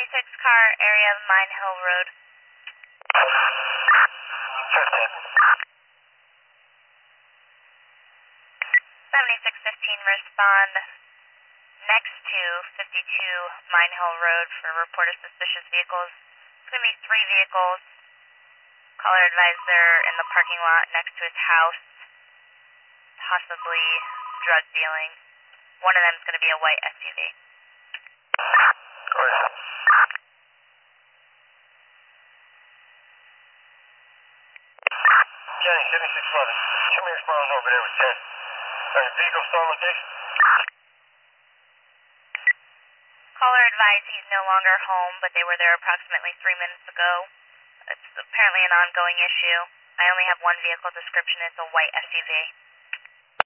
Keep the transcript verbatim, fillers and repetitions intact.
seventy-six car area of Mine Hill Road. fifteen. seventy-six fifteen, respond next to fifty-two Mine Hill Road for a report of suspicious vehicles. It's going to be three vehicles. Caller advised they're in the parking lot next to his house, possibly drug dealing. One of them is going to be a white S U V. Roger. Jenny, seventy-six eleven. Show me responding over there with ten. Are the vehicles still on location? Caller advised he's no longer home, but they were there approximately three minutes ago. It's apparently an ongoing issue. I only have one vehicle description. It's a white S U V.